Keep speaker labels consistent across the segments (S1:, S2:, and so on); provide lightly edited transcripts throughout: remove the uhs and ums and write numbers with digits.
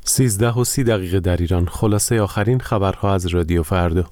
S1: 13:30 در ایران. خلاصه آخرین خبرها از رادیو فردا.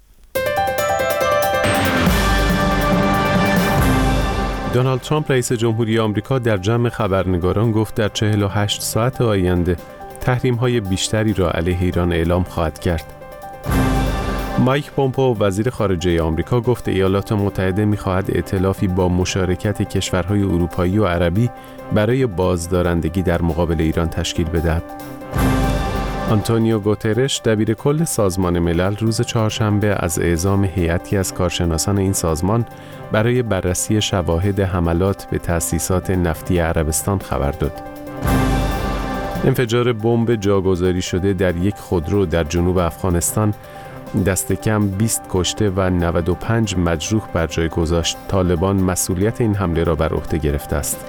S1: دونالد ترامپ رئیس جمهوری آمریکا در جمع خبرنگاران گفت در 48 ساعت آینده تحریم‌های بیشتری را علیه ایران اعلام خواهد کرد. مایک پومپئو وزیر خارجه آمریکا گفت ایالات متحده می‌خواهد ائتلافی با مشارکت کشورهای اروپایی و عربی برای بازدارندگی در مقابل ایران تشکیل بدهد. آنتونیو گوترش دبیرکل سازمان ملل روز چهارشنبه از اعزام هیئتی از کارشناسان این سازمان برای بررسی شواهد حملات به تأسیسات نفتی عربستان خبر داد. انفجار بمب جاگذاری شده در یک خودرو در جنوب افغانستان دست کم 20 کشته و 95 مجروح بر جای گذاشت. طالبان مسئولیت این حمله را بر عهده گرفته است.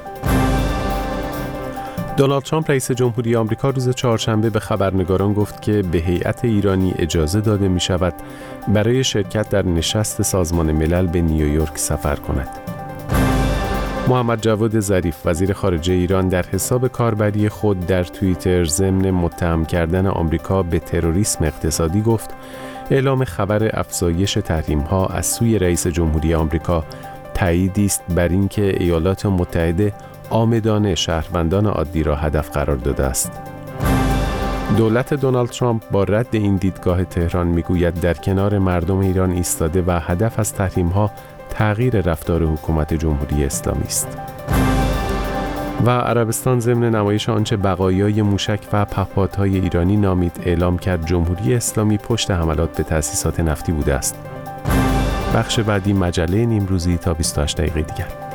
S1: دونالد ترامپ رئیس جمهوری آمریکا روز چهارشنبه به خبرنگاران گفت که به هیئت ایرانی اجازه داده می شود برای شرکت در نشست سازمان ملل به نیویورک سفر کند. محمد جواد ظریف وزیر خارجه ایران در حساب کاربری خود در توییتر ضمن متهم کردن آمریکا به تروریسم اقتصادی گفت اعلام خبر افزایش تحریم‌ها از سوی رئیس جمهوری آمریکا تأییدی است بر اینکه ایالات متحده عامدانه شهروندان عادی را هدف قرار داده است. دولت دونالد ترامپ با رد این دیدگاه تهران میگوید در کنار مردم ایران ایستاده و هدف از تحریم‌ها تغییر رفتار حکومت جمهوری اسلامی است. و عربستان ضمن نمایش آنچه بقایای موشک و پهپادهای ایرانی نامید اعلام کرد جمهوری اسلامی پشت حملات به تأسیسات نفتی بوده است. بخش بعدی مجله نیمروزی تا 28 دقیقه دیگر.